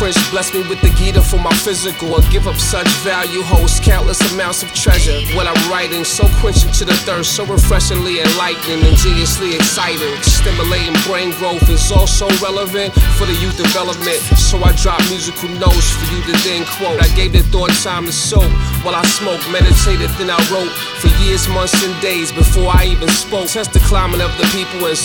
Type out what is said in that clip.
Prince blessed me with the Gita for my physical. I give up such value, holds countless amounts of treasure. What I'm writing, so quenching to the thirst, so refreshingly enlightening, ingeniously exciting. Stimulating brain growth is also relevant for the youth development. So I drop musical notes for you to then quote. I gave the thought time to soak while I smoked, meditated, then I wrote for years, months, and days before I even spoke. Test the climate of the people and